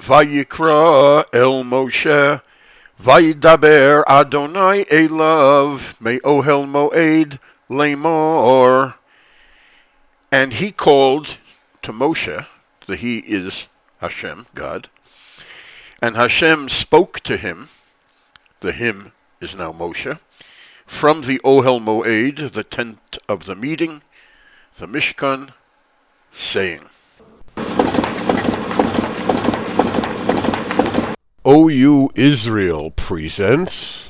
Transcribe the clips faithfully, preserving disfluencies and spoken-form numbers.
Vayikra el Moshe, Vayidaber Adonai Elav, Me'ohel Moed Lemor. And he called to Moshe, the he is Hashem, God, and Hashem spoke to him, the him is now Moshe, from the Ohel Moed, the tent of the meeting, the Mishkan, saying, O U Israel presents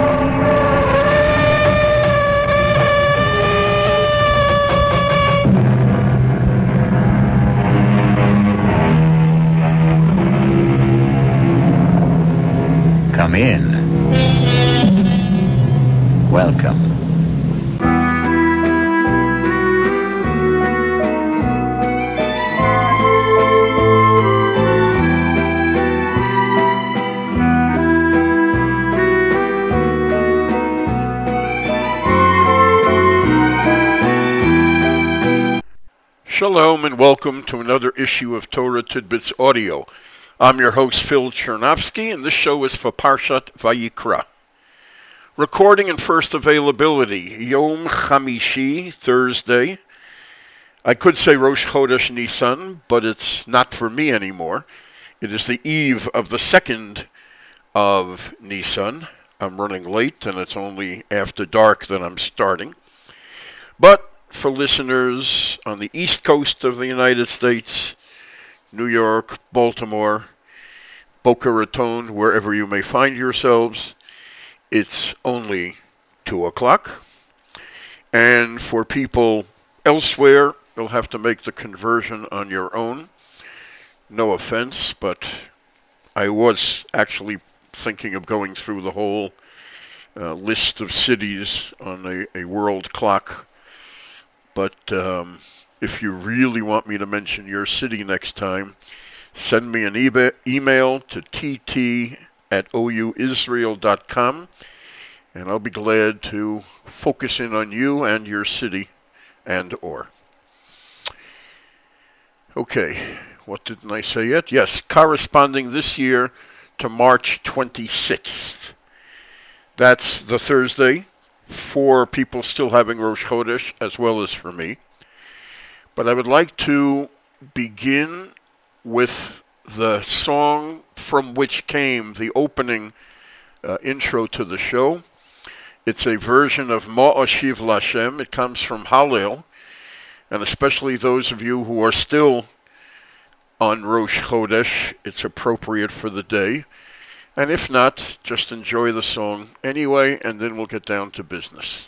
Come in. Welcome. Shalom and welcome to another issue of Torah Tidbits Audio. I'm your host Phil Chernovsky, and this show is for Parshat Vayikra. Recording and first availability, Yom Chamishi, Thursday. I could say Rosh Chodesh Nisan, but it's not for me anymore. It is the eve of the second of Nisan. I'm running late, and it's only after dark that I'm starting. But for listeners on the East Coast of the United States, New York, Baltimore, Boca Raton, wherever you may find yourselves, it's only two o'clock. And for people elsewhere, you'll have to make the conversion on your own. No offense, but I was actually thinking of going through the whole uh, list of cities on a, a world clock. But um, if you really want me to mention your city next time, send me an e- email to t t at o u israel dot com, and I'll be glad to focus in on you and your city and or. Okay, what didn't I say yet? Yes, corresponding this year to March twenty-sixth. That's the Thursday, for people still having Rosh Chodesh, as well as for me. But I would like to begin with the song from which came the opening uh, intro to the show. It's a version of Ma'ashiv Lashem. It comes from Hallel, and especially those of you who are still on Rosh Chodesh, it's appropriate for the day. And if not, just enjoy the song anyway, and then we'll get down to business.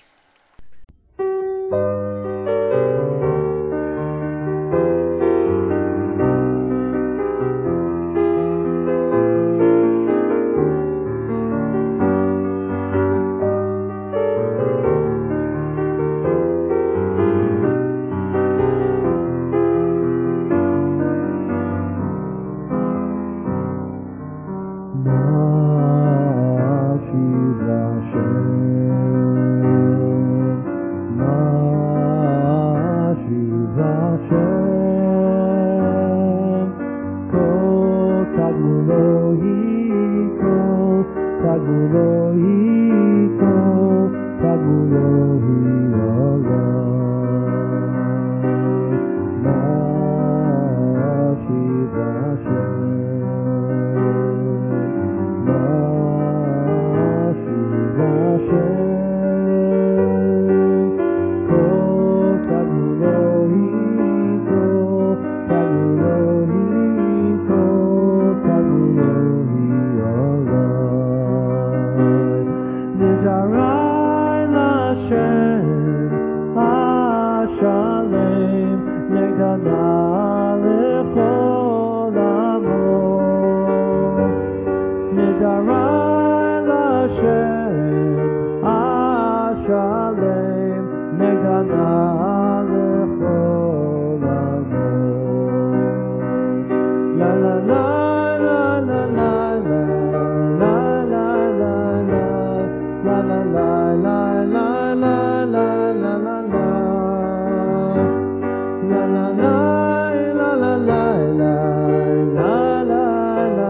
La la la la la la la la la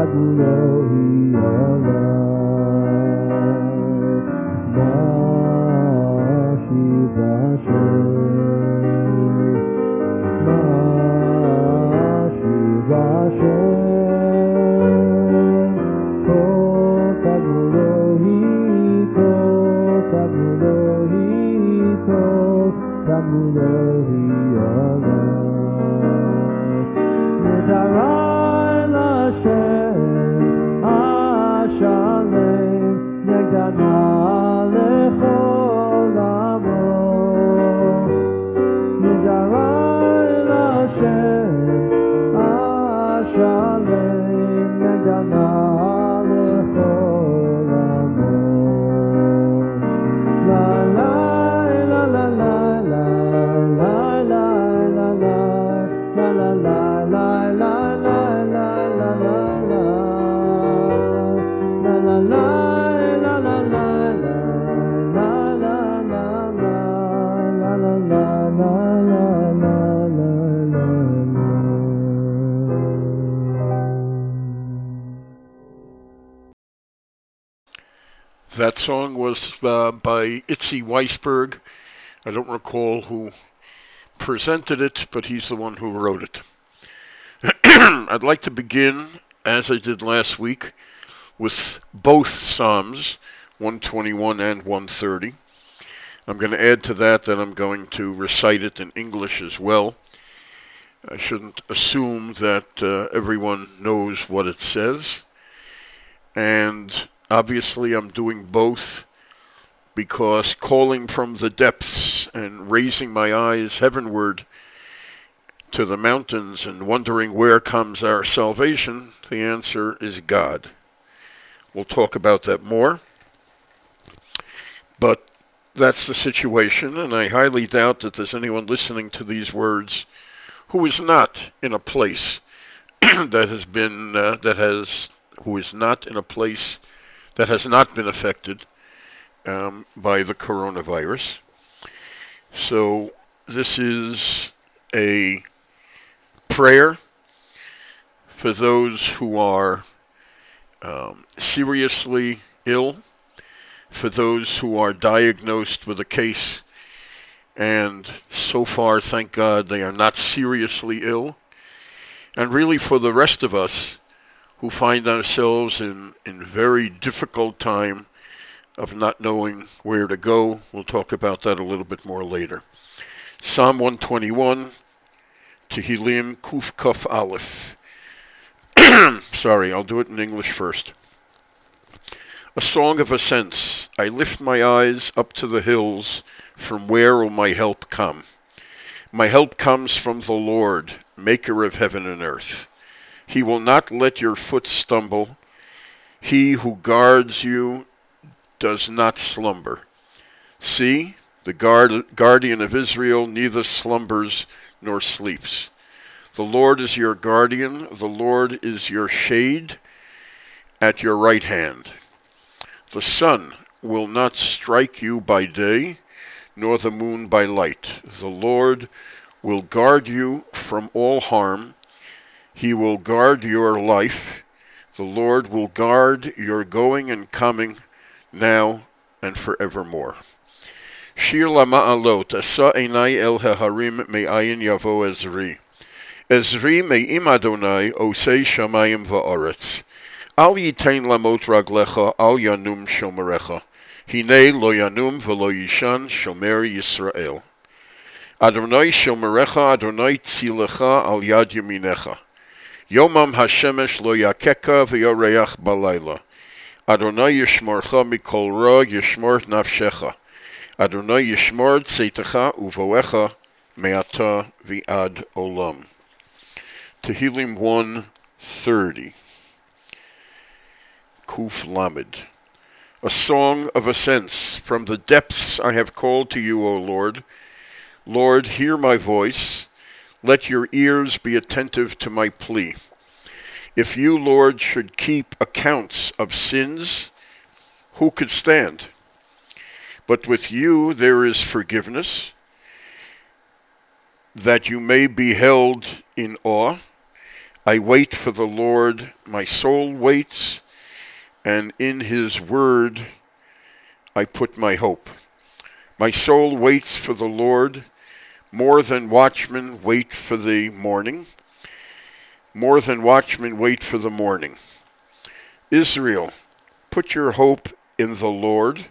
That song was uh, by Itzy Weisberg. I don't recall who presented it, but he's the one who wrote it. I'd like to begin, as I did last week, with both Psalms, one twenty-one and one thirty. I'm going to add to that that I'm going to recite it in English as well. I shouldn't assume that uh, everyone knows what it says. And obviously I'm doing both because calling from the depths and raising my eyes heavenward to the mountains and wondering where comes our salvation, the answer is God. We'll talk about that more. But that's the situation, and I highly doubt that there's anyone listening to these words who is not in a place that has been, uh, that has, who is not in a place that has not been affected um, by the coronavirus. So this is a prayer for those who are um, seriously ill, for those who are diagnosed with a case, and so far, thank God, they are not seriously ill, and really for the rest of us who find ourselves in, in very difficult time of not knowing where to go. We'll talk about that a little bit more later. Psalm one twenty-one, Tehillim Kuf Kaf Aleph. Sorry, I'll do it in English first. A song of ascents. I lift my eyes up to the hills. From where will my help come? My help comes from the Lord, maker of heaven and earth. He will not let your foot stumble. He who guards you does not slumber. See, the guard, guardian of Israel neither slumbers nor sleeps. The Lord is your guardian. The Lord is your shade at your right hand. The sun will not strike you by day, nor the moon by light. The Lord will guard you from all harm. He will guard your life. The Lord will guard your going and coming now and forevermore. Shir lama'alot, asa einai el haharim me'ayin yavo Ezri. Ezri me'im Adonai osei shamayim va'aretz. Al yitain lamot raglecha, al yanum shomerecha. Hine lo yanum v'lo yishan shomer Yisrael. Adonai shomerecha, Adonai tzilecha al yad yaminecha. Yomam hashemesh lo yakeka v'yoreach balayla. Adonai yishmorcha mikol ra yishmor nafshecha. Adonai yishmor tzeitecha uvoecha me'ata v'ad olam. Tehillim one thirty. Kuf Lamed. A song of ascents. From the depths I have called to you, O Lord. Lord, hear my voice. Let your ears be attentive to my plea. If you, Lord, should keep accounts of sins, who could stand? But with you there is forgiveness, that you may be held in awe. I wait for the Lord, my soul waits, and in his word I put my hope. My soul waits for the Lord, more than watchmen wait for the morning. More than watchmen wait for the morning. Israel, put your hope in the Lord,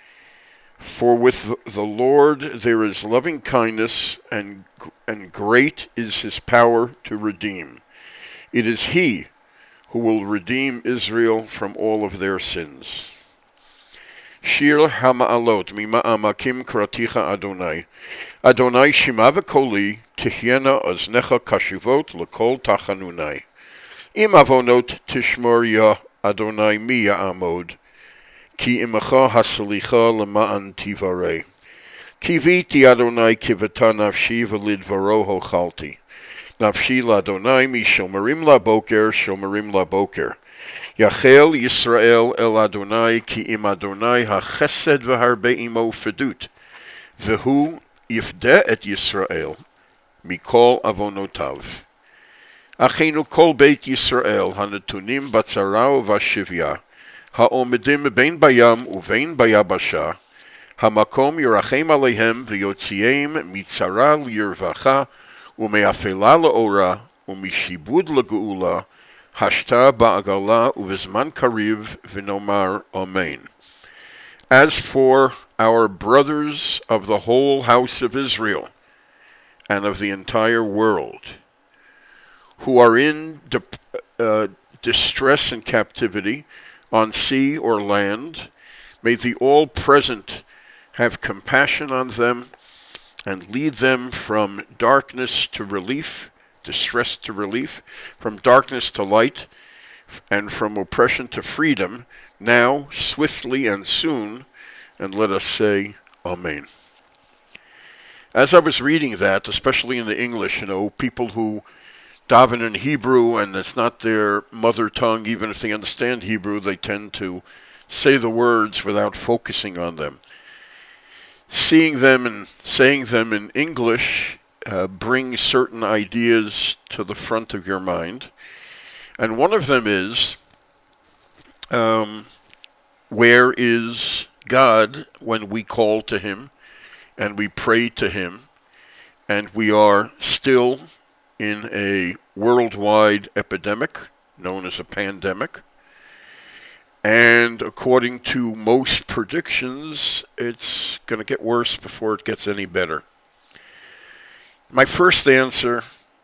for with the Lord there is loving kindness, and and great is his power to redeem. It is he who will redeem Israel from all of their sins. Shir Hama'alot Mima'amakim Kraticha Adonai. Adonai Shema v'koli tihyena oznecha kashivot l'kol tachanunai. Im avonot tishmor ya Adonai mi ya'amod. Ki imacha hasalicha lema'an tivarei. Kiviti Adonai kivata nafshi v'lidvaro hochalti. Nafshi l'Adonai mi shomerim la boker shomerim la boker. Yachel Yisrael el Adonai ki im Adonai ha-chesed v'harbe imo fedut. V'hu yifdeh et Yisrael mikol avonotav. Achenu kol beit Yisrael hanetunim batzara v'ashivya ha'omedim bein bayam uvein bayabasha hamakom yirachem aleihem v'yotziim mitzara l'yirvacha u'me'afela l'ora u'mishibud l'geula Hashta ba'agala uvizman kariv v'nomar amen. As for our brothers of the whole house of Israel and of the entire world, who are in de- uh, distress and captivity on sea or land, may the All-Present have compassion on them and lead them from darkness to relief, distress to relief, from darkness to light, and from oppression to freedom, now, swiftly and soon, and let us say, Amen. As I was reading that, especially in the English, you know, people who daven in Hebrew and it's not their mother tongue, even if they understand Hebrew, they tend to say the words without focusing on them. Seeing them and saying them in English Uh, bring certain ideas to the front of your mind. And one of them is, um, where is God when we call to him and we pray to him and we are still in a worldwide epidemic known as a pandemic? And according to most predictions, it's going to get worse before it gets any better. My first answer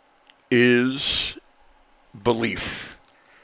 is belief.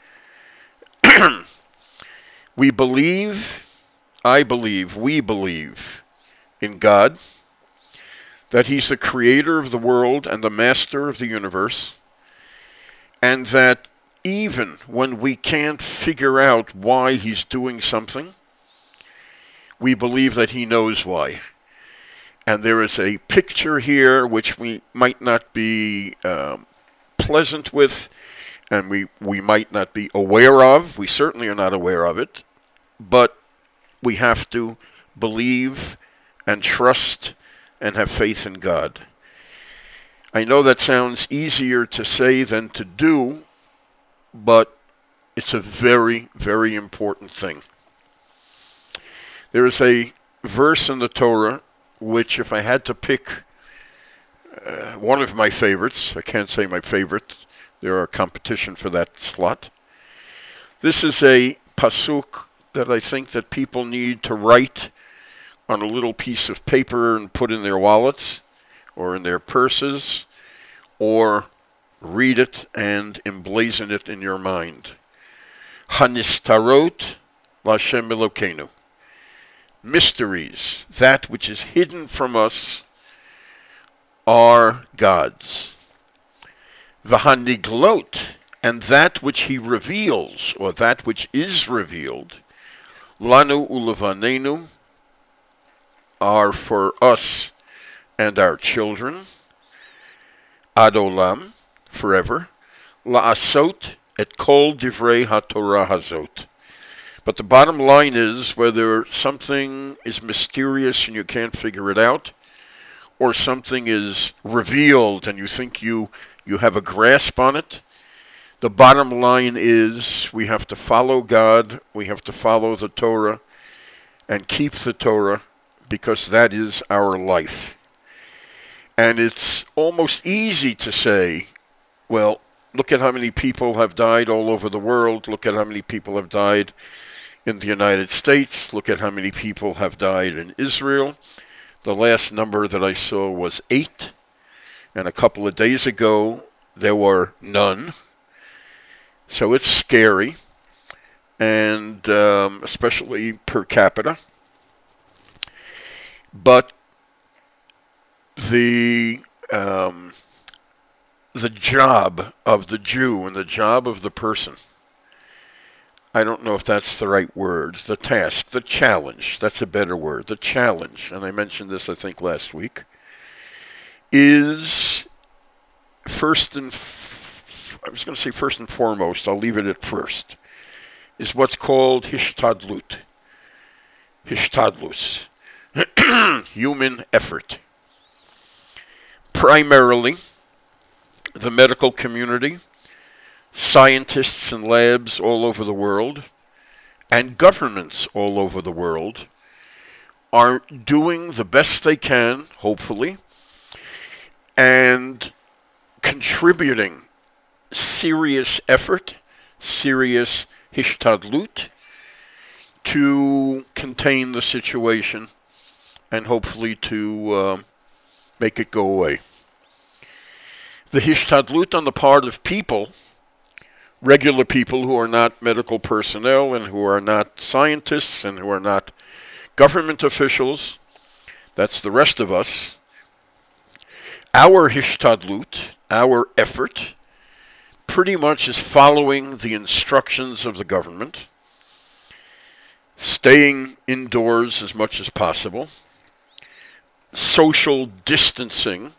We believe, I believe, we believe in God, that he's the creator of the world and the master of the universe, and that even when we can't figure out why he's doing something, we believe that he knows why. And there is a picture here which we might not be um, pleasant with, and we, we might not be aware of. We certainly are not aware of it, but we have to believe and trust and have faith in God. I know that sounds easier to say than to do, but it's a very, very important thing. There is a verse in the Torah which, if I had to pick uh, one of my favorites, I can't say my favorite, there are competition for that slot. This is a pasuk that I think that people need to write on a little piece of paper and put in their wallets or in their purses, or read it and emblazon it in your mind. Hanistarot Lashem Elokeinu. Mysteries, that which is hidden from us, are God's. V'haniglot, and that which he reveals, or that which is revealed, lanu ulevanenu, are for us and our children, adolam, forever, la'asot et kol divrei haTorah hazot. But the bottom line is, whether something is mysterious and you can't figure it out, or something is revealed and you think you, you have a grasp on it, The bottom line is we have to follow God, we have to follow the Torah, and keep the Torah, because that is our life. And it's almost easy to say, well, look at how many people have died all over the world, look at how many people have died in the United States, look at how many people have died in Israel. The last number that I saw was eight, and a couple of days ago there were none. So it's scary, and um, especially per capita. But the um, the job of the Jew and the job of the person, I don't know if that's the right word, the task, the challenge, that's a better word, the challenge, and I mentioned this I think last week, is first and, f- I was going to say first and foremost, I'll leave it at first, is what's called hishtadlut, hishtadlus, human effort. Primarily, the medical community, scientists in labs all over the world, and governments all over the world are doing the best they can, hopefully, and contributing serious effort, serious hishtadlut, to contain the situation and hopefully to uh, make it go away. The hishtadlut on the part of people, regular people who are not medical personnel and who are not scientists and who are not government officials, that's the rest of us. Our hishtadlut, our effort, pretty much is following the instructions of the government, staying indoors as much as possible, social distancing,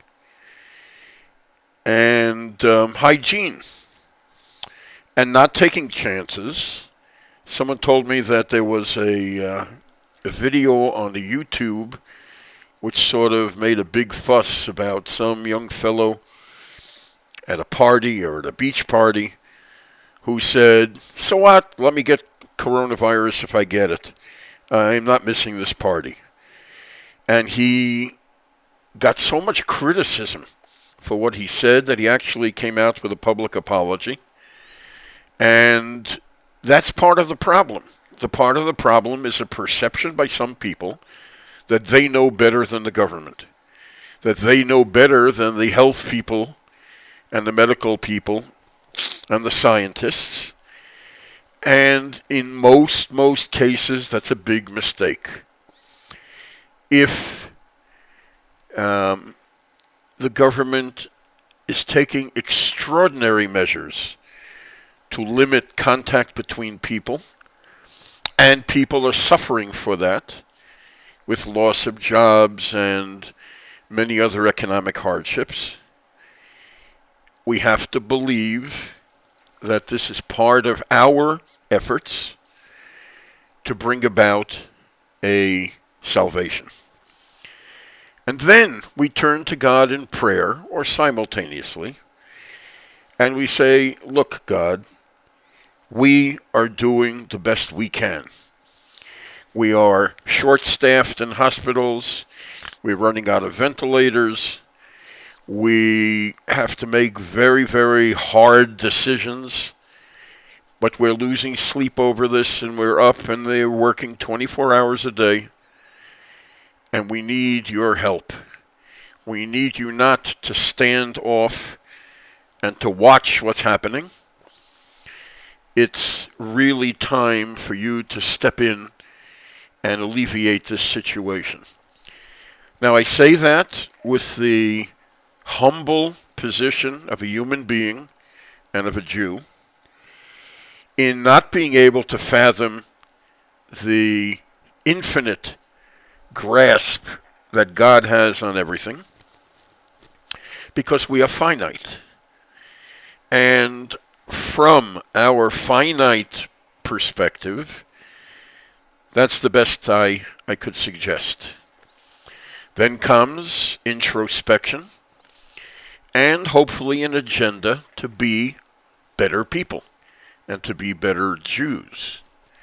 and um, hygiene, and not taking chances. Someone told me that there was a, uh, a video on the YouTube which sort of made a big fuss about some young fellow at a party or at a beach party who said, so what, let me get coronavirus if I get it. I'm not missing this party. And he got so much criticism for what he said that he actually came out with a public apology. And that's part of the problem. The part of the problem is a perception by some people that they know better than the government, that they know better than the health people and the medical people and the scientists. And in most, most cases, that's a big mistake. If um, the government is taking extraordinary measures to limit contact between people, and people are suffering for that with loss of jobs and many other economic hardships, we have to believe that this is part of our efforts to bring about a salvation. And then we turn to God in prayer, or simultaneously, and we say, look, God, we are doing the best we can. We are short-staffed in hospitals. We're running out of ventilators. We have to make very, very hard decisions. But we're losing sleep over this, and we're up, and they're working twenty-four hours a day. And we need your help. We need you not to stand off and to watch what's happening. It's really time for you to step in and alleviate this situation. Now, I say that with the humble position of a human being and of a Jew, in not being able to fathom the infinite grasp that God has on everything, because we are finite. And from our finite perspective, that's the best I, I could suggest. Then comes introspection, and hopefully an agenda to be better people and to be better Jews.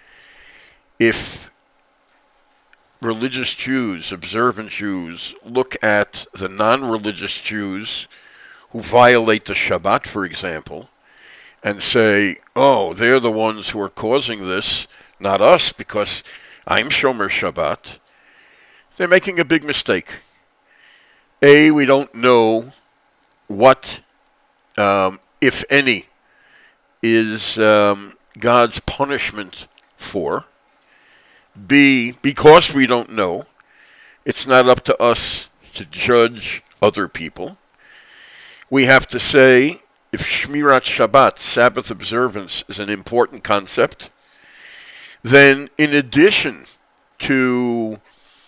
If religious Jews, observant Jews, look at the non-religious Jews who violate the Shabbat, for example, and say, oh, they're the ones who are causing this, not us, because I'm Shomer Shabbat, they're making a big mistake. A, we don't know what, um, if any, is um, God's punishment for. B, because we don't know, it's not up to us to judge other people. We have to say, if Shmirat Shabbat, Sabbath observance, is an important concept, then in addition to,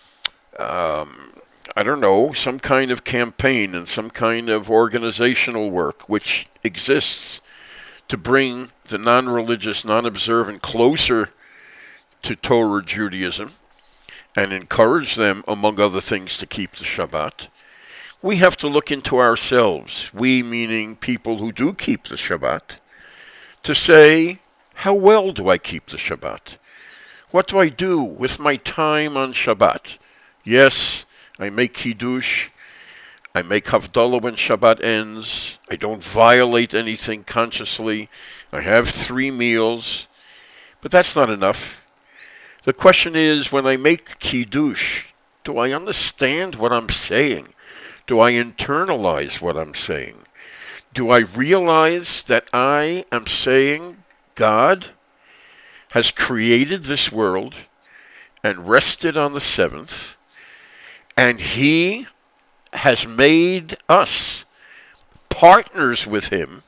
um, I don't know, some kind of campaign and some kind of organizational work which exists to bring the non-religious, non-observant closer to Torah Judaism and encourage them, among other things, to keep the Shabbat, we have to look into ourselves, we meaning people who do keep the Shabbat, to say, how well do I keep the Shabbat? What do I do with my time on Shabbat? Yes, I make Kiddush, I make Havdalah when Shabbat ends, I don't violate anything consciously, I have three meals, but that's not enough. The question is, when I make Kiddush, do I understand what I'm saying? Do I internalize what I'm saying? Do I realize that I am saying God has created this world and rested on the seventh, and He has made us partners with Him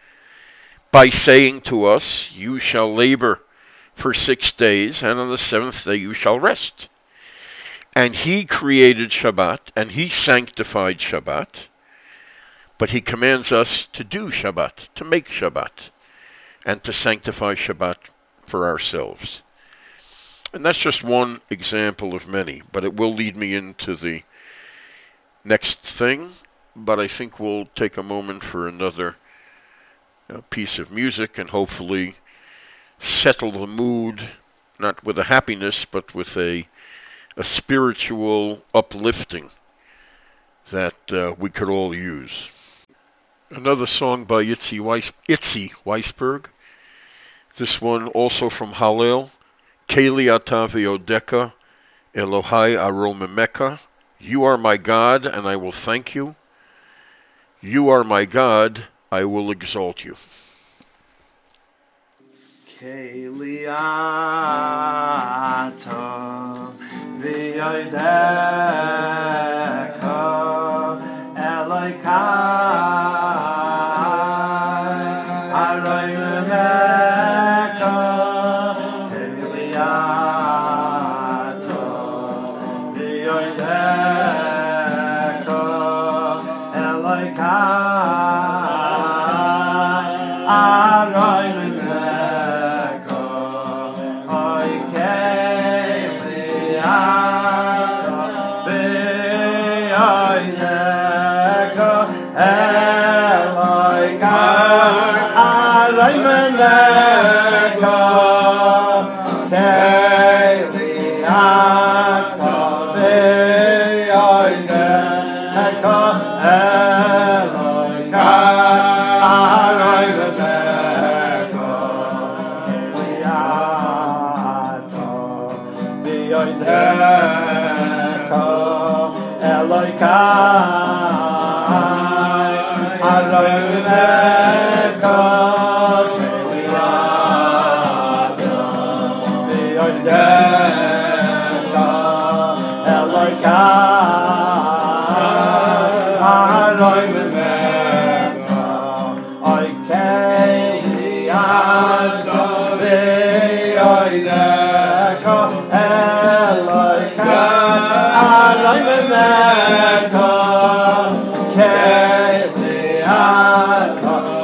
by saying to us, you shall labor for six days, and on the seventh day you shall rest. And He created Shabbat, and He sanctified Shabbat, but He commands us to do Shabbat, to make Shabbat, and to sanctify Shabbat for ourselves. And that's just one example of many, but it will lead me into the next thing, but I think we'll take a moment for another uh, piece of music and hopefully settle the mood, not with a happiness, but with a a spiritual uplifting that uh, we could all use. Another song by Itzi, Weiss, Itzi Weisberg. This one also from Hallel. Keli ata ve'odeka, Elohai aromemeka. You are my God, and I will thank you. You are my God, I will exalt you. Keli ata ve'odeka, Elohai aromemeka. Keli ata ve'odeka, Elohai aromemeka. Keli ata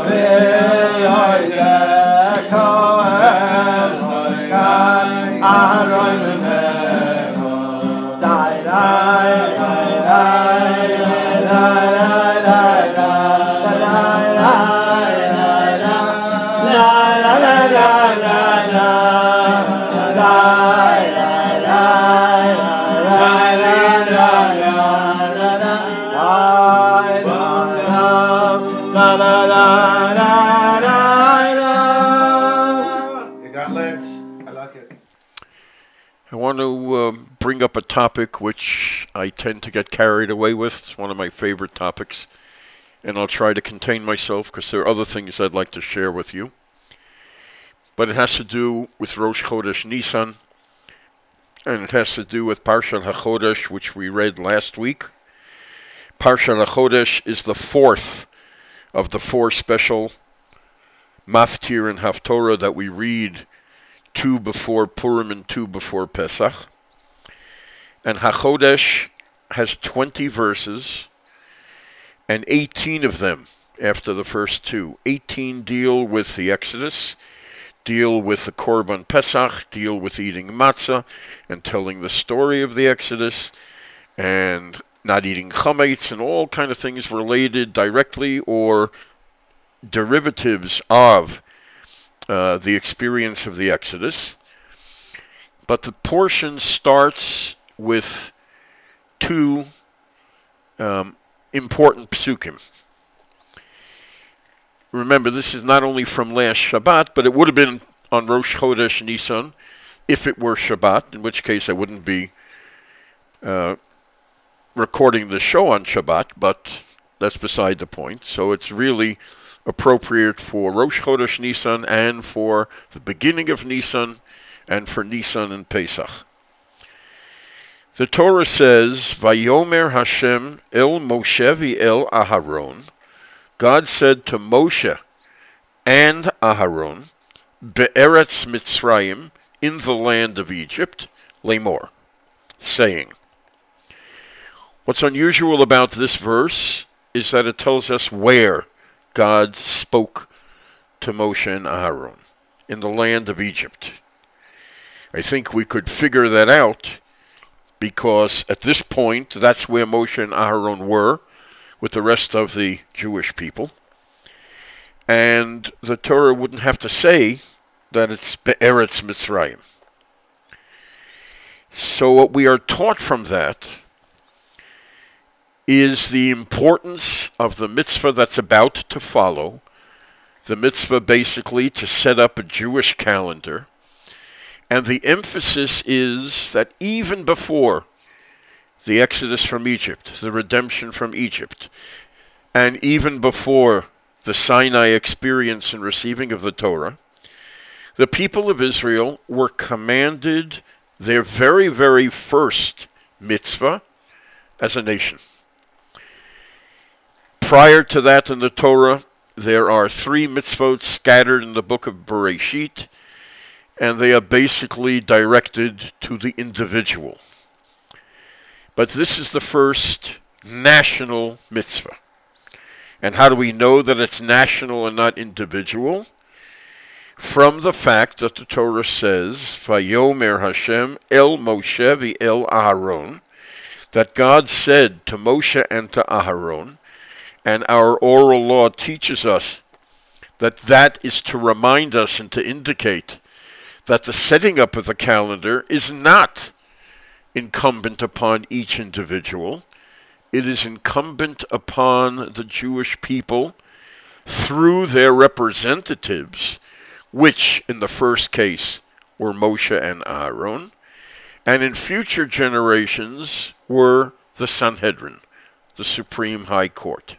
La la la la la la. You got legs. I like it. I want to uh, bring up a topic which I tend to get carried away with. It's one of my favorite topics, and I'll try to contain myself because there are other things I'd like to share with you. But it has to do with Rosh Chodesh Nisan, and it has to do with Parshat HaChodesh, which we read last week. Parshat HaChodesh is the fourth of the four special Maftir and Haftorah that we read, two before Purim and two before Pesach. And HaChodesh has twenty verses, and eighteen of them, after the first two, eighteen deal with the Exodus, deal with the Korban Pesach, deal with eating matzah, and telling the story of the Exodus, and not eating chametz, and all kind of things related directly or derivatives of uh, the experience of the Exodus. But the portion starts with two um, important psukim. Remember, this is not only from last Shabbat, but it would have been on Rosh Chodesh Nisan if it were Shabbat, in which case I wouldn't be uh, recording the show on Shabbat, but that's beside the point. So it's really appropriate for Rosh Chodesh Nisan and for the beginning of Nisan and for Nisan and Pesach. The Torah says, Vayomer Hashem el Moshe v'el Aharon. God said to Moshe and Aharon, Be'eretz Mitzrayim, in the land of Egypt, Lemor, saying. What's unusual about this verse is that it tells us where God spoke to Moshe and Aharon, in the land of Egypt. I think we could figure that out because at this point, that's where Moshe and Aharon were with the rest of the Jewish people. And the Torah wouldn't have to say that it's Be'eretz Mitzrayim. So what we are taught from that is the importance of the mitzvah that's about to follow, the mitzvah basically to set up a Jewish calendar, and the emphasis is that even before the Exodus from Egypt, the redemption from Egypt, and even before the Sinai experience and receiving of the Torah, the people of Israel were commanded their very, very first mitzvah as a nation. Prior to that in the Torah, there are three mitzvot scattered in the book of Bereshit, and they are basically directed to the individual. But this is the first national mitzvah. And how do we know that it's national and not individual? From the fact that the Torah says, Vayomer Hashem el Moshe v'el Aharon, that God said to Moshe and to Aharon, and our oral law teaches us that that is to remind us and to indicate that the setting up of the calendar is not incumbent upon each individual. It is incumbent upon the Jewish people through their representatives, which in the first case were Moshe and Aaron, and in future generations were the Sanhedrin, the Supreme High Court.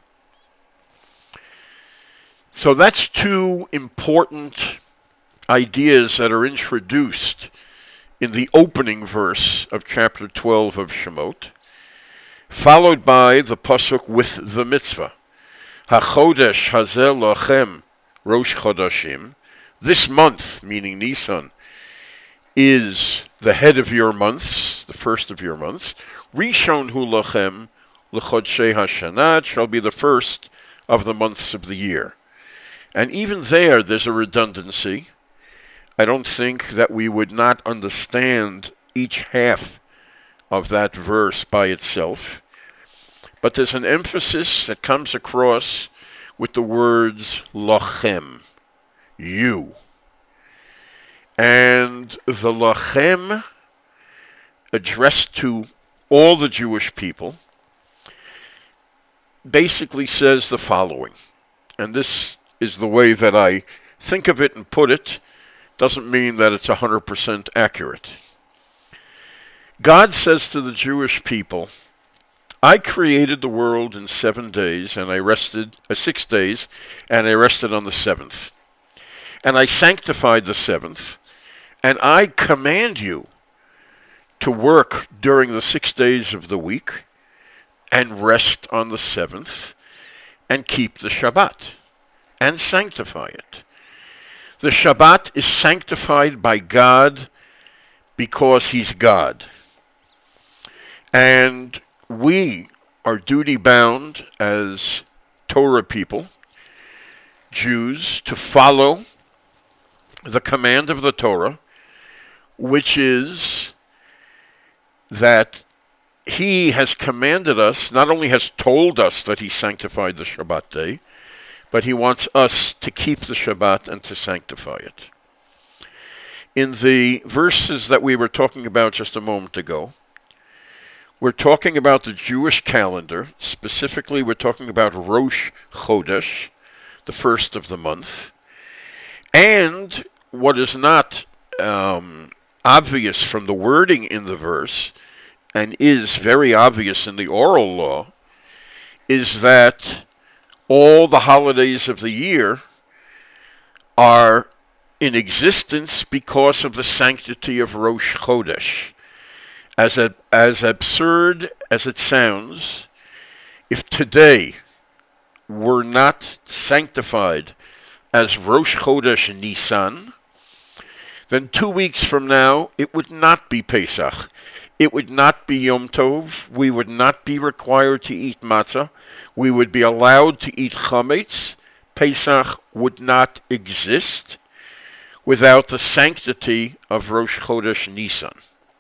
So that's two important ideas that are introduced in the opening verse of chapter twelve of Shemot, followed by the pasuk with the mitzvah. HaChodesh hazeh lachem Rosh Chodashim. This month, meaning Nisan, is the head of your months, the first of your months. Rishon hu lachem l'chodshei hashanah. It shall be the first of the months of the year. And even there, there's a redundancy. I don't think that we would not understand each half of that verse by itself. But there's an emphasis that comes across with the words lachem, you. And the lachem, addressed to all the Jewish people, basically says the following. and this is the way that I think of it and put it, doesn't mean that it's one hundred percent accurate. God says to the Jewish people, I created the world in seven days, and I rested, uh, six days, and I rested on the seventh. And I sanctified the seventh, and I command you to work during the six days of the week, and rest on the seventh, and keep the Shabbat, and sanctify it. The Shabbat is sanctified by God because He's God. And we are duty-bound as Torah people, Jews, to follow the command of the Torah, which is that He has commanded us, not only has told us that He sanctified the Shabbat day, but He wants us to keep the Shabbat and to sanctify it. In the verses that we were talking about just a moment ago, we're talking about the Jewish calendar. Specifically, we're talking about Rosh Chodesh, the first of the month. And what is not um, obvious from the wording in the verse, and is very obvious in the oral law, is that all the holidays of the year are in existence because of the sanctity of Rosh Chodesh. As a, as absurd as it sounds, if today were not sanctified as Rosh Chodesh Nisan, then two weeks from now it would not be Pesach. It would not be Yom Tov. We would not be required to eat matzah. We would be allowed to eat chametz. Pesach would not exist without the sanctity of Rosh Chodesh Nisan.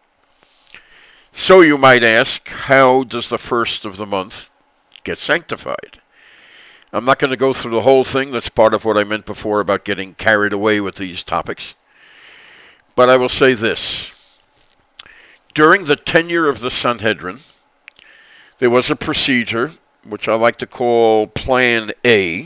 So you might ask, how does the first of the month get sanctified? I'm not going to go through the whole thing. That's part of what I meant before about getting carried away with these topics. But I will say this. During the tenure of the Sanhedrin, there was a procedure, which I like to call Plan A,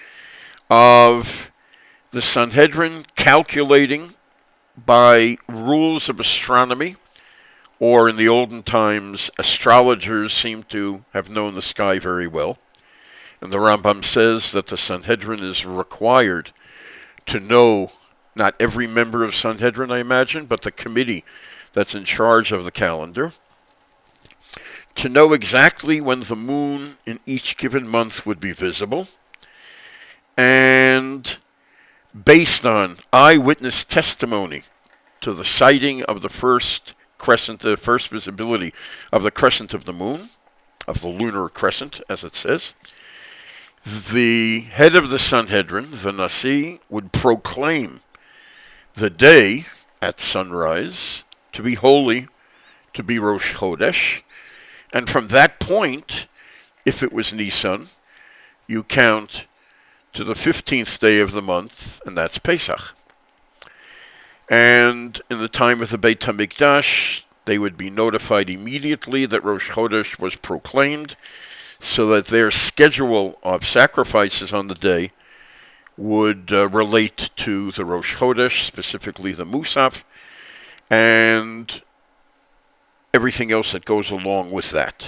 of the Sanhedrin calculating by rules of astronomy, or in the olden times, astrologers seem to have known the sky very well. And the Rambam says that the Sanhedrin is required to know, not every member of Sanhedrin, I imagine, but the committee that's in charge of the calendar, to know exactly when the moon in each given month would be visible, and based on eyewitness testimony to the sighting of the first crescent, the first visibility of the crescent of the moon, of the lunar crescent, as it says, the head of the Sanhedrin, the Nasi, would proclaim the day at sunrise to be holy, to be Rosh Chodesh, and from that point, if it was Nisan, you count to the fifteenth day of the month, and that's Pesach. And in the time of the Beit HaMikdash, they would be notified immediately that Rosh Chodesh was proclaimed, so that their schedule of sacrifices on the day would uh, relate to the Rosh Chodesh, specifically the Musaf, and everything else that goes along with that.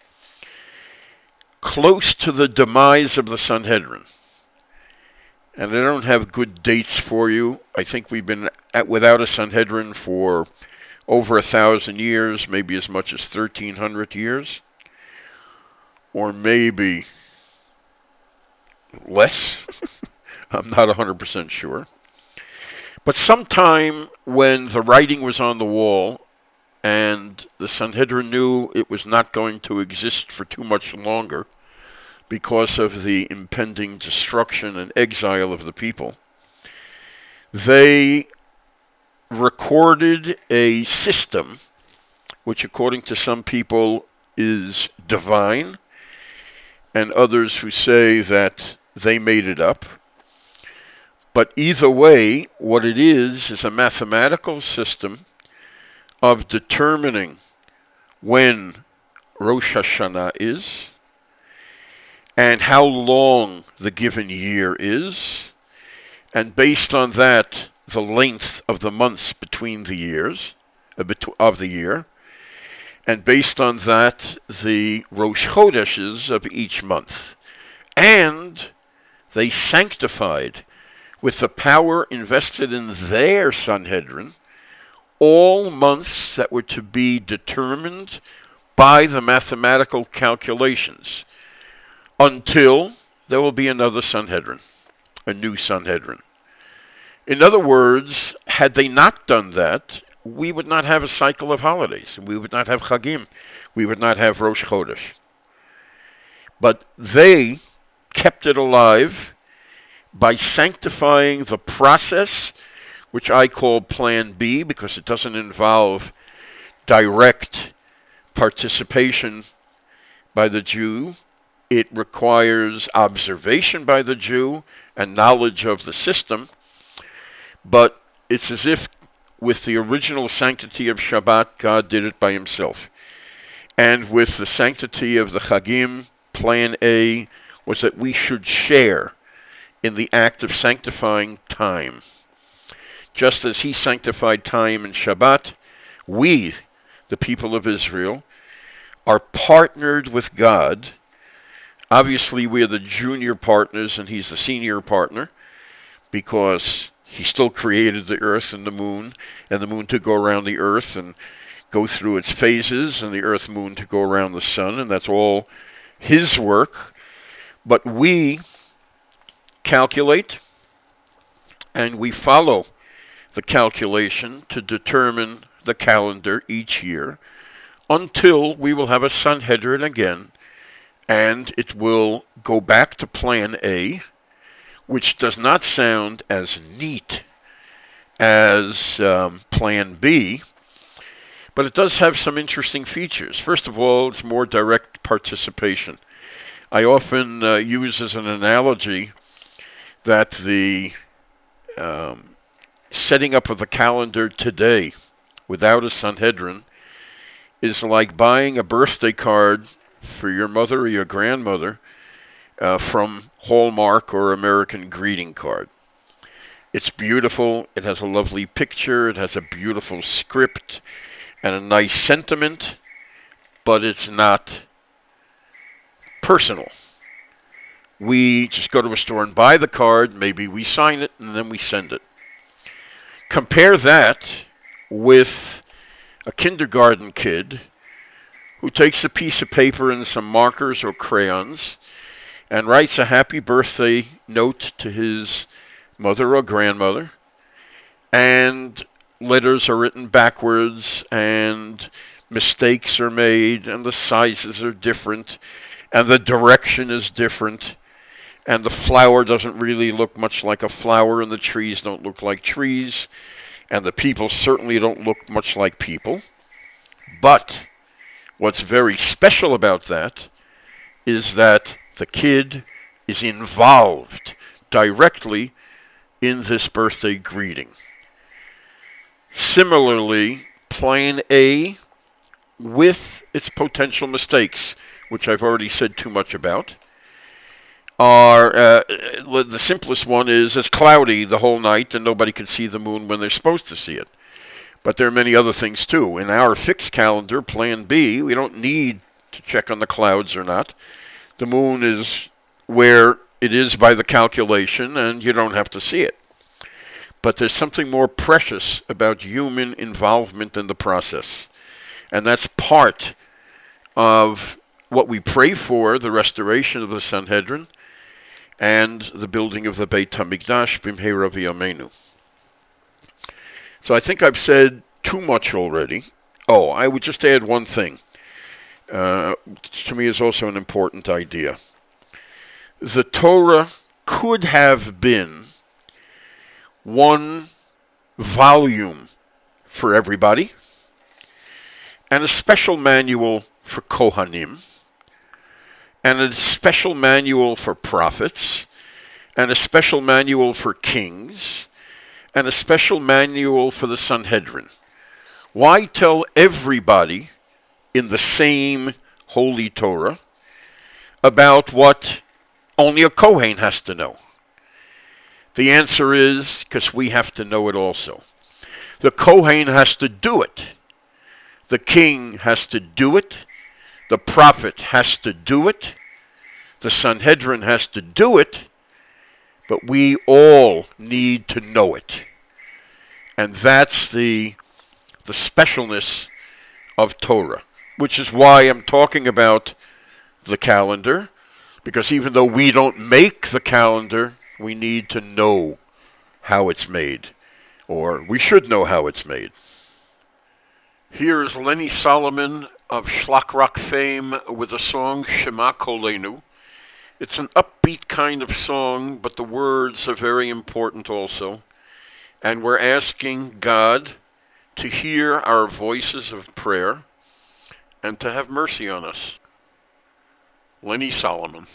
Close to the demise of the Sanhedrin, and I don't have good dates for you. I think we've been at, without a Sanhedrin for over a thousand years, maybe as much as thirteen hundred years, or maybe less. I'm not one hundred percent sure. But sometime when the writing was on the wall and the Sanhedrin knew it was not going to exist for too much longer because of the impending destruction and exile of the people, they recorded a system which, according to some people, is divine, and others who say that they made it up. But either way, what it is is a mathematical system of determining when Rosh Hashanah is, and how long the given year is, and based on that, the length of the months between the years, uh, bet- of the year, and based on that, the Rosh Chodeshes of each month. And they sanctified, with the power invested in their Sanhedrin, all months that were to be determined by the mathematical calculations, until there will be another Sanhedrin, a new Sanhedrin. In other words, had they not done that, we would not have a cycle of holidays. We would not have Chagim. We would not have Rosh Chodesh. But they kept it alive by sanctifying the process, which I call Plan B, because it doesn't involve direct participation by the Jew. It requires observation by the Jew and knowledge of the system. But it's as if with the original sanctity of Shabbat, God did it by himself. And with the sanctity of the Chagim, Plan A was that we should share in the act of sanctifying time. Just as he sanctified time in Shabbat, we, the people of Israel, are partnered with God. Obviously, we are the junior partners and he's the senior partner, because he still created the earth and the moon, and the moon to go around the earth and go through its phases, and the earth moon to go around the sun, and that's all his work. But we calculate, and we follow the calculation to determine the calendar each year, until we will have a Sanhedrin again, and it will go back to Plan A, which does not sound as neat as um, Plan B, but it does have some interesting features. First of all, it's more direct participation. I often uh, use as an analogy that the um, setting up of the calendar today without a Sanhedrin is like buying a birthday card for your mother or your grandmother uh, from Hallmark or American Greeting Card. It's beautiful, it has a lovely picture, it has a beautiful script and a nice sentiment, but it's not personal. We just go to a store and buy the card, maybe we sign it, and then we send it. Compare that with a kindergarten kid who takes a piece of paper and some markers or crayons and writes a happy birthday note to his mother or grandmother, and letters are written backwards, and mistakes are made, and the sizes are different, and the direction is different, and the flower doesn't really look much like a flower, and the trees don't look like trees, and the people certainly don't look much like people. But what's very special about that is that the kid is involved directly in this birthday greeting. Similarly, Plan A, with its potential mistakes, which I've already said too much about, are, uh, the simplest one is it's cloudy the whole night and nobody can see the moon when they're supposed to see it. But there are many other things too. In our fixed calendar, Plan B, we don't need to check on the clouds or not. The moon is where it is by the calculation, and you don't have to see it. But there's something more precious about human involvement in the process. And that's part of what we pray for, the restoration of the Sanhedrin and the building of the Beit HaMikdash, B'mheira v'yameinu. So I think I've said too much already. Oh, I would just add one thing. Uh, to me is also an important idea. The Torah could have been one volume for everybody, and a special manual for Kohanim, and a special manual for prophets, and a special manual for kings, and a special manual for the Sanhedrin. Why tell everybody in the same Holy Torah about what only a Kohen has to know? The answer is because we have to know it also. The Kohen has to do it. The king has to do it. The prophet has to do it. The Sanhedrin has to do it. But we all need to know it. And that's the, the specialness of Torah, which is why I'm talking about the calendar, because even though we don't make the calendar, we need to know how it's made, or we should know how it's made. Here is Lenny Solomon of Shlock Rock fame with the song Shema Kolenu. It's an upbeat kind of song, but the words are very important also. And we're asking God to hear our voices of prayer and to have mercy on us. Lenny Solomon.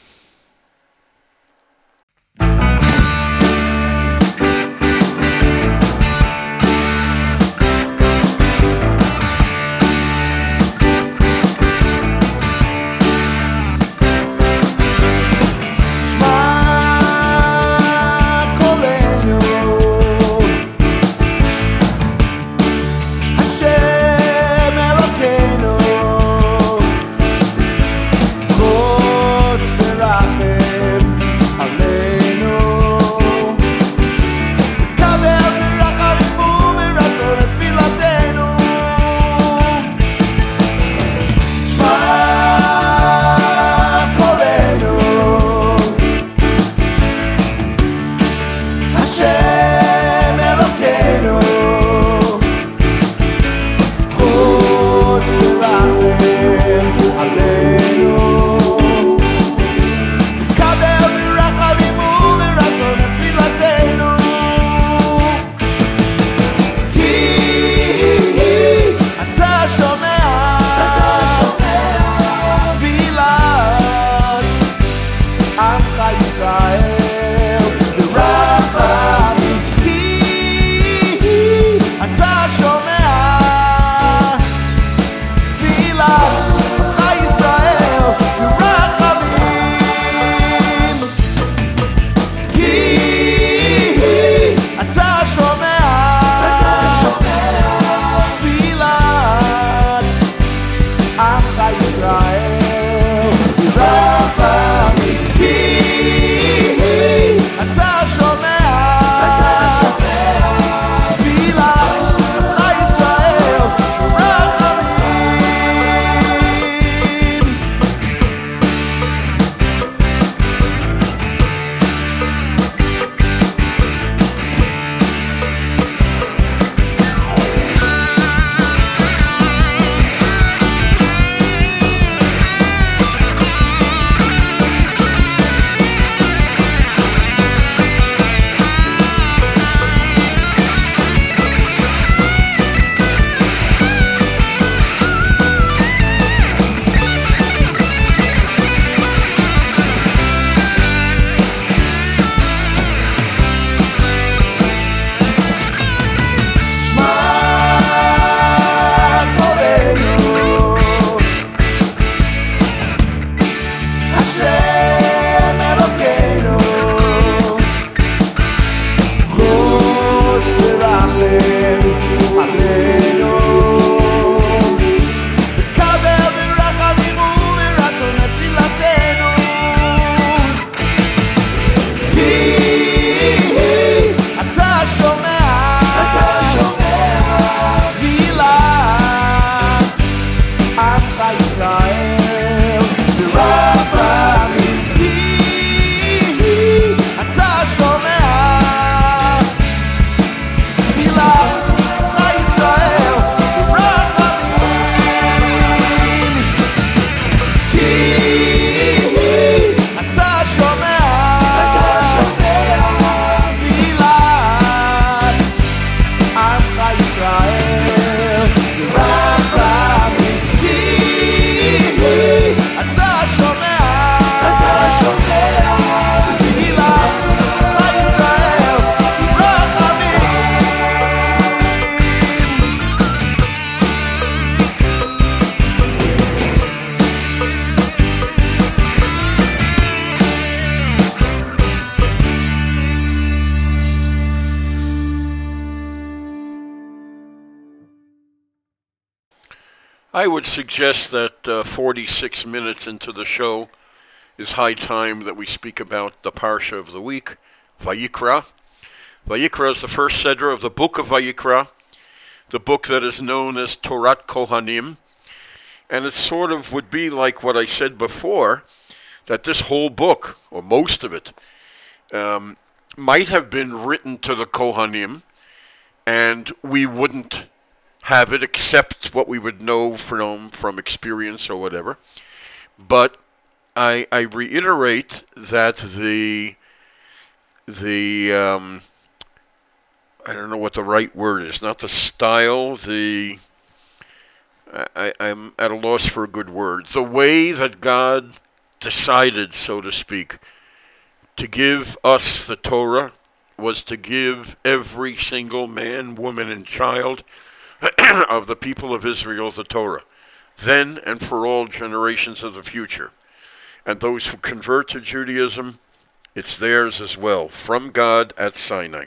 I would suggest that uh, forty-six minutes into the show is high time that we speak about the Parsha of the week, Vayikra. Vayikra is the first Seder of the book of Vayikra, the book that is known as Torat Kohanim. And it sort of would be like what I said before, that this whole book, or most of it, um, might have been written to the Kohanim, and we wouldn't have it except what we would know from, from experience or whatever. But I, I reiterate that the, the um, I don't know what the right word is, not the style, the, I, I'm at a loss for a good word, the way that God decided, so to speak, to give us the Torah was to give every single man, woman, and child of the people of Israel the Torah, then and for all generations of the future. And those who convert to Judaism, it's theirs as well, from God at Sinai.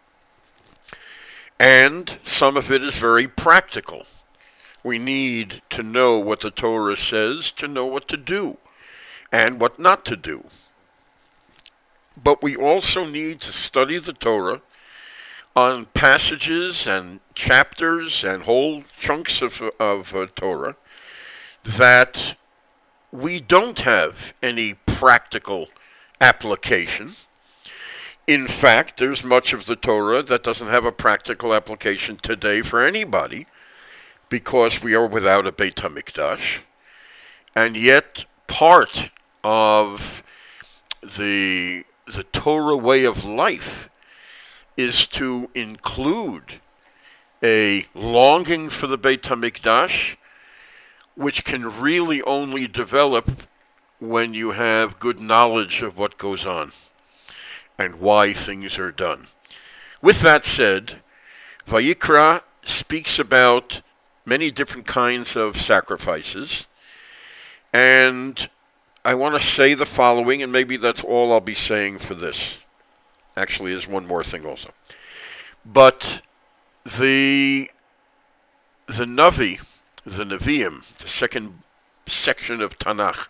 And some of it is very practical. We need to know what the Torah says to know what to do and what not to do. But we also need to study the Torah on passages and chapters and whole chunks of, of uh, Torah that we don't have any practical application. In fact, there's much of the Torah that doesn't have a practical application today for anybody because we are without a Beit HaMikdash. And yet part of the, the Torah way of life is to include a longing for the Beit HaMikdash, which can really only develop when you have good knowledge of what goes on and why things are done. With that said, Vayikra speaks about many different kinds of sacrifices, and I want to say the following, and maybe that's all I'll be saying for this. Actually, there's one more thing also. But the the Navi, the Nevi'im, the second section of Tanakh,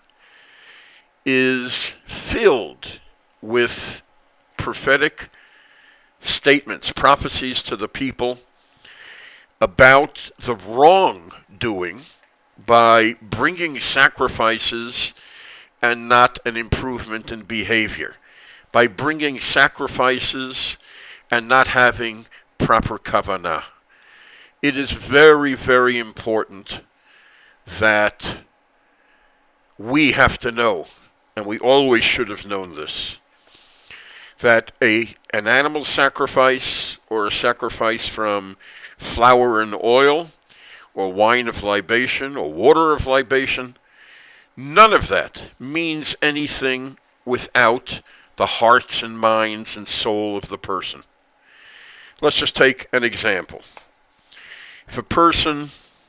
is filled with prophetic statements, prophecies to the people about the wrongdoing by bringing sacrifices and not an improvement in behavior, by bringing sacrifices and not having proper kavanah. It is very, very important that we have to know, and we always should have known this, that a an animal sacrifice or a sacrifice from flour and oil or wine of libation or water of libation, none of that means anything without the hearts and minds and soul of the person. Let's just take an example. If a person,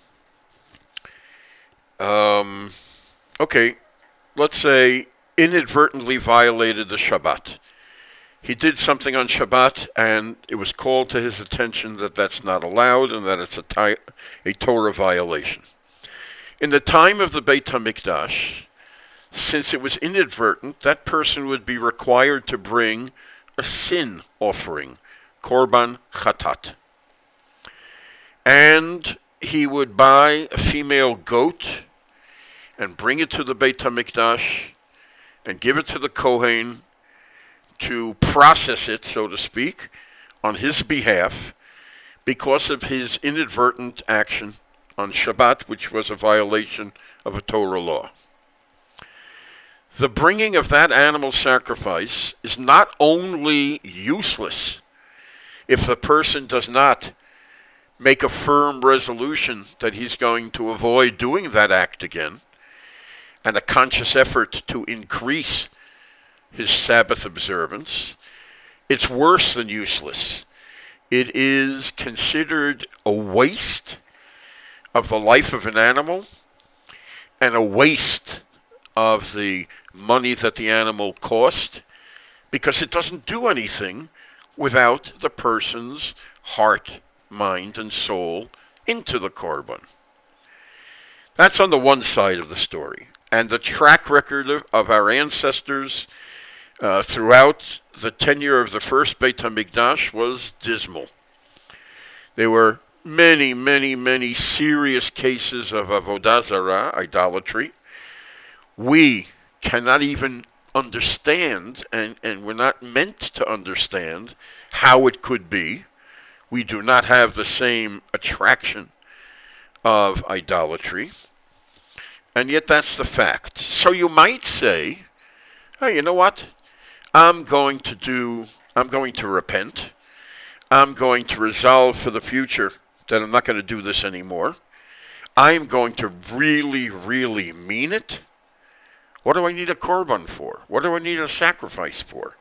um, okay, let's say inadvertently violated the Shabbat. He did something on Shabbat, and it was called to his attention that that's not allowed and that it's a, ty- a Torah violation. In the time of the Beit HaMikdash, since it was inadvertent, that person would be required to bring a sin offering, Korban Chatat. And he would buy a female goat and bring it to the Beit HaMikdash and give it to the Kohen to process it, so to speak, on his behalf because of his inadvertent action on Shabbat, which was a violation of a Torah law. The bringing of that animal sacrifice is not only useless if the person does not make a firm resolution that he's going to avoid doing that act again, and a conscious effort to increase his Sabbath observance, it's worse than useless. It is considered a waste of the life of an animal and a waste of the money that the animal cost, because it doesn't do anything without the person's heart, mind, and soul into the korban. That's on the one side of the story. And the track record of, of our ancestors uh, throughout the tenure of the first Beit HaMikdash was dismal. There were many, many, many serious cases of Avodah Zarah, idolatry. We cannot even understand, and, and we're not meant to understand, how it could be. We do not have the same attraction of idolatry. And yet that's the fact. So you might say, hey, you know what? I'm going to do, I'm going to repent. I'm going to resolve for the future that I'm not going to do this anymore. I'm going to really, really mean it. What do I need a korban for? What do I need a sacrifice for?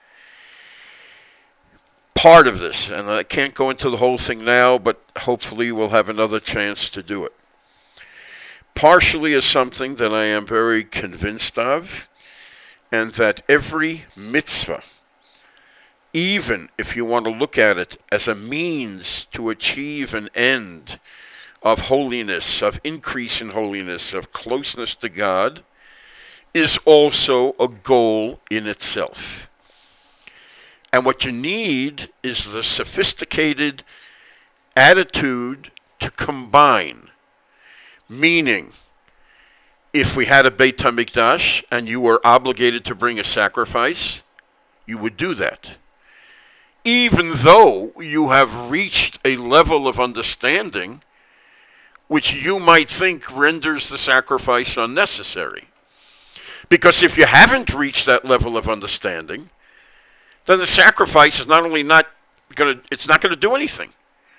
Part of this, and I can't go into the whole thing now, but hopefully we'll have another chance to do it. Partially is something that I am very convinced of, and that every mitzvah, even if you want to look at it as a means to achieve an end of holiness, of increase in holiness, of closeness to God, is also a goal in itself. And what you need is the sophisticated attitude to combine. Meaning, if we had a Beit HaMikdash and you were obligated to bring a sacrifice, you would do that. Even though you have reached a level of understanding which you might think renders the sacrifice unnecessary. Because if you haven't reached that level of understanding, then the sacrifice is not only not going to, it's not going to do anything.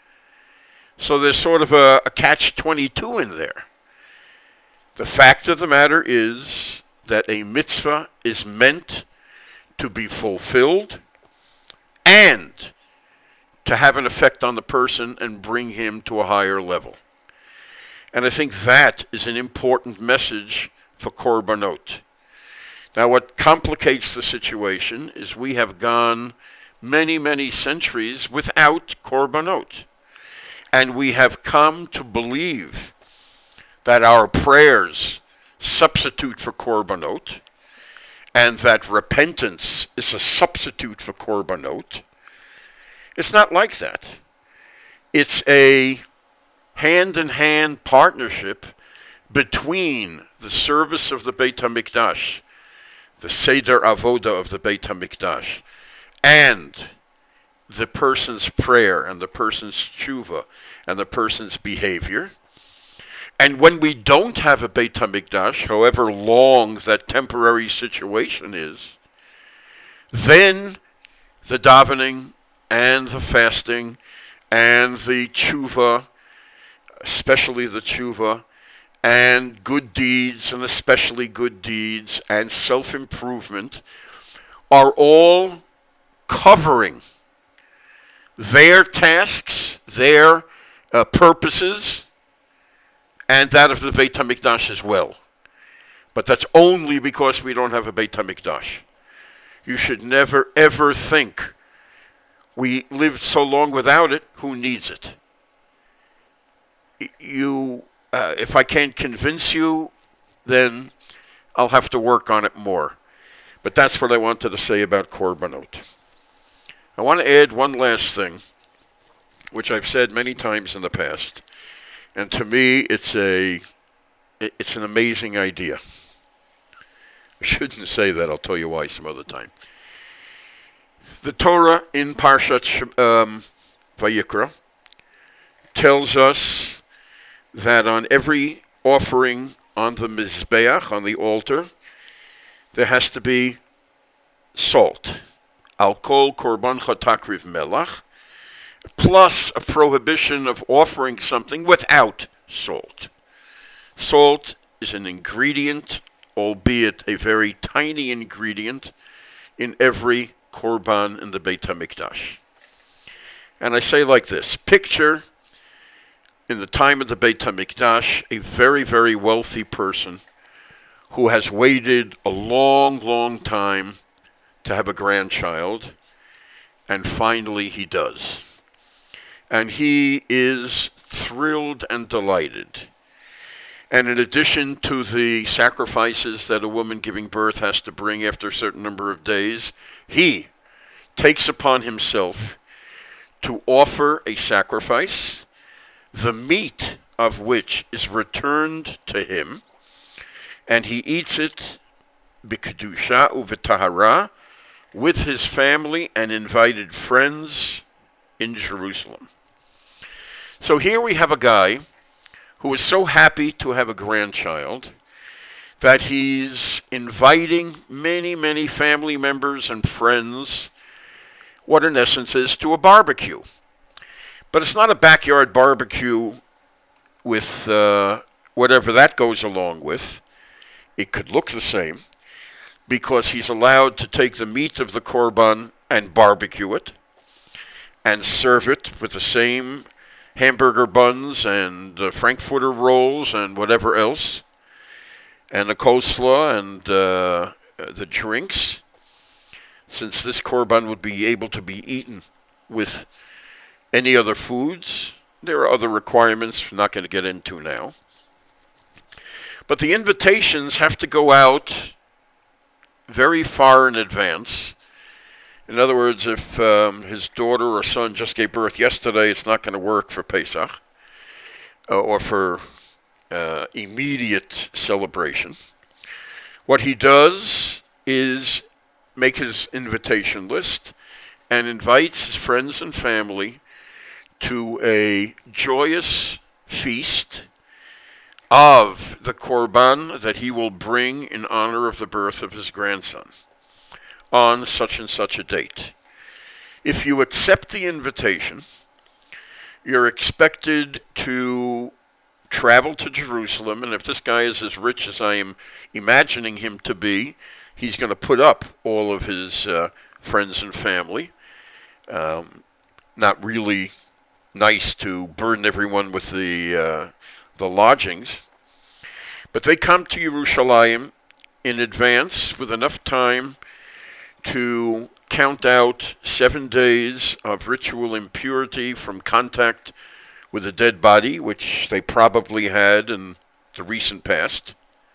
So there's sort of a, a catch twenty-two in there. The fact of the matter is that a mitzvah is meant to be fulfilled and to have an effect on the person and bring him to a higher level. And I think that is an important message for korbanot. Now, what complicates the situation is we have gone many, many centuries without korbanot. And we have come to believe that our prayers substitute for korbanot, and that repentance is a substitute for korbanot. It's not like that. It's a hand-in-hand partnership between the service of the Beit HaMikdash, the Seder Avoda of the Beit HaMikdash, and the person's prayer and the person's tshuva and the person's behavior. And when we don't have a Beit HaMikdash, however long that temporary situation is, then the davening and the fasting and the tshuva, especially the tshuva, and good deeds, and especially good deeds, and self-improvement, are all covering their tasks, their uh, purposes, and that of the Beit HaMikdash as well. But that's only because we don't have a Beit HaMikdash. You should never, ever think, we lived so long without it, who needs it? You, uh, if I can't convince you, then I'll have to work on it more. But that's what I wanted to say about korbanot. I want to add one last thing, which I've said many times in the past, and to me it's a it's an amazing idea. I shouldn't say that. I'll tell you why some other time. The Torah in Parshat um, Vayikra tells us that on every offering on the Mizbeach, on the altar, there has to be salt. Al kol korban chatakriv melach, plus a prohibition of offering something without salt. Salt is an ingredient, albeit a very tiny ingredient, in every korban in the Beit HaMikdash. And I say like this, picture in the time of the Beit HaMikdash a very, very wealthy person who has waited a long, long time to have a grandchild, and finally he does. And he is thrilled and delighted. And in addition to the sacrifices that a woman giving birth has to bring after a certain number of days, he takes upon himself to offer a sacrifice, the meat of which is returned to him, and he eats it b'kedusha u'v'tahara with his family and invited friends in Jerusalem. So here we have a guy who is so happy to have a grandchild that he's inviting many, many family members and friends, what in essence is, to a barbecue. But it's not a backyard barbecue with uh, whatever that goes along with. It could look the same, because he's allowed to take the meat of the korban and barbecue it, and serve it with the same hamburger buns and uh, frankfurter rolls and whatever else, and the coleslaw and uh, the drinks, since this korban would be able to be eaten with any other foods. There are other requirements we're not going to get into now. But the invitations have to go out very far in advance. In other words, if um, his daughter or son just gave birth yesterday, it's not going to work for Pesach uh, or for uh, immediate celebration. What he does is make his invitation list and invites his friends and family to a joyous feast of the korban that he will bring in honor of the birth of his grandson on such and such a date. If you accept the invitation, you're expected to travel to Jerusalem, and if this guy is as rich as I am imagining him to be, he's going to put up all of his uh, friends and family. Um, not really nice to burden everyone with the uh, the lodgings, but they come to Yerushalayim in advance with enough time to count out seven days of ritual impurity from contact with a dead body, which they probably had in the recent past,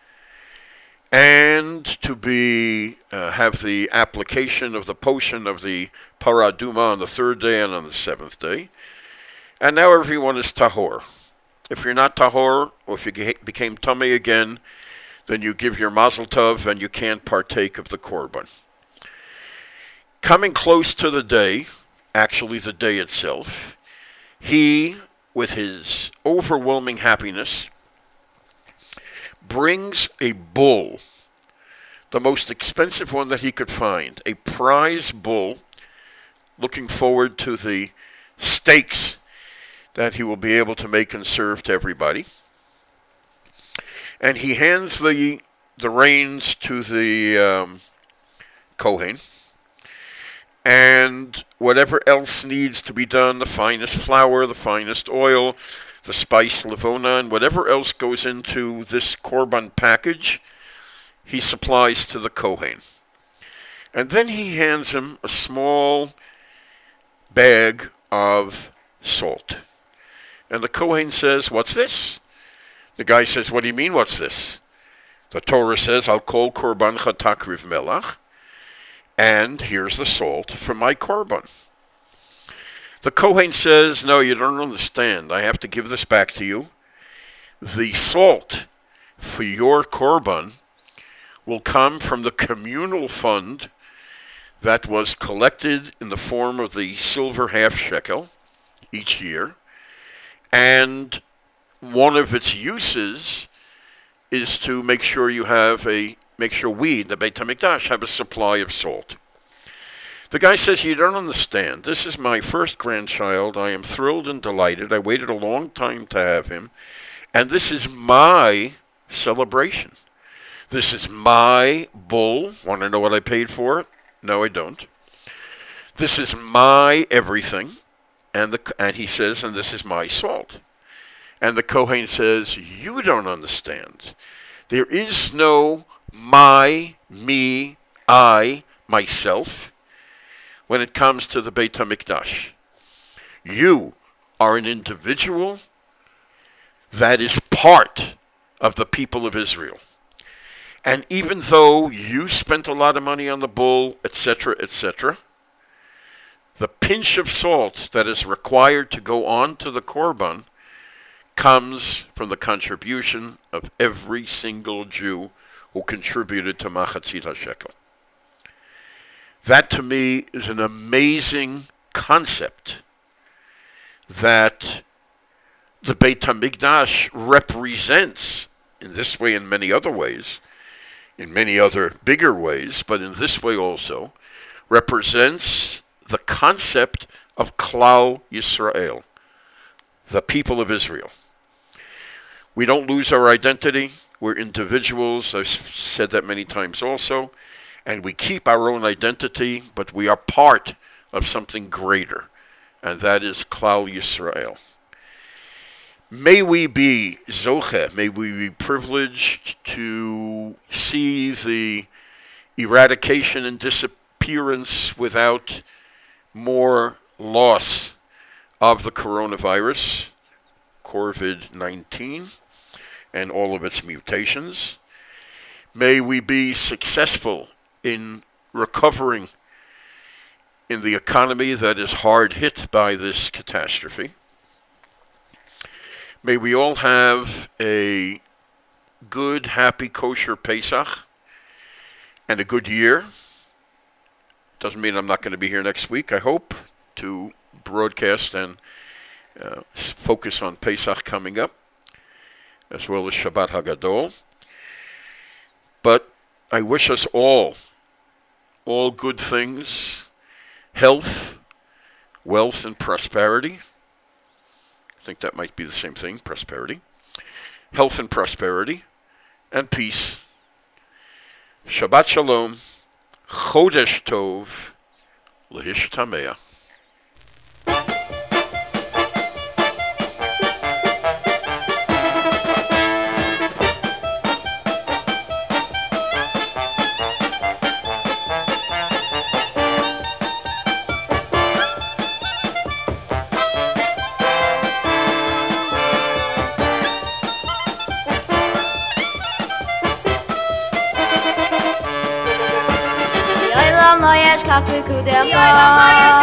and to be uh, have the application of the potion of the paraduma on the third day and on the seventh day. And now everyone is tahor. If you're not tahor, or if you became tummy again, then you give your mazel tov and you can't partake of the korban. Coming close to the day, actually the day itself, he, with his overwhelming happiness, brings a bull, the most expensive one that he could find, a prize bull, looking forward to the steaks that he will be able to make and serve to everybody. And he hands the the reins to the um, Kohen, and whatever else needs to be done, the finest flour, the finest oil, the spice levona, and whatever else goes into this korban package, he supplies to the Kohen. And then he hands him a small bag of salt. And the Kohen says, "What's this?" The guy says, "What do you mean, what's this?" The Torah says, "Al kol korbancha takriv melach," and here's the salt for my korban. The Kohen says, "No, you don't understand. I have to give this back to you. The salt for your korban will come from the communal fund that was collected in the form of the silver half shekel each year, and one of its uses is to make sure you have a, make sure we, the Beit HaMikdash, have a supply of salt." The guy says, "You don't understand. This is my first grandchild. I am thrilled and delighted. I waited a long time to have him. And this is my celebration. This is my bull. Want to know what I paid for it? No, I don't. This is my everything." And, the, and he says, "And this is my salt." And the Kohen says, "You don't understand. There is no my, me, I, myself when it comes to the Beit HaMikdash. You are an individual that is part of the people of Israel. And even though you spent a lot of money on the bull, et cetera, et cetera, the pinch of salt that is required to go on to the korban comes from the contribution of every single Jew who contributed to Machatzit HaShekel. That to me is an amazing concept that the Beit HaMikdash represents in this way and many other ways, in many other bigger ways, but in this way also, represents the concept of Klal Yisrael, the people of Israel. We don't lose our identity. We're individuals. I've said that many times also. And we keep our own identity, but we are part of something greater, and that is Klal Yisrael. May we be zoche, may we be privileged to see the eradication and disappearance without more loss of the coronavirus, COVID nineteen, and all of its mutations. May we be successful in recovering in the economy that is hard hit by this catastrophe. May we all have a good, happy, kosher Pesach and a good year. Doesn't mean I'm not going to be here next week, I hope, to broadcast and uh, focus on Pesach coming up, as well as Shabbat HaGadol. But I wish us all, all good things, health, wealth, and prosperity. I think that might be the same thing, prosperity. Health and prosperity, and peace. Shabbat Shalom, Chodesh Tov, Lehishtamea. Yoylam lo yesh kach pikudecha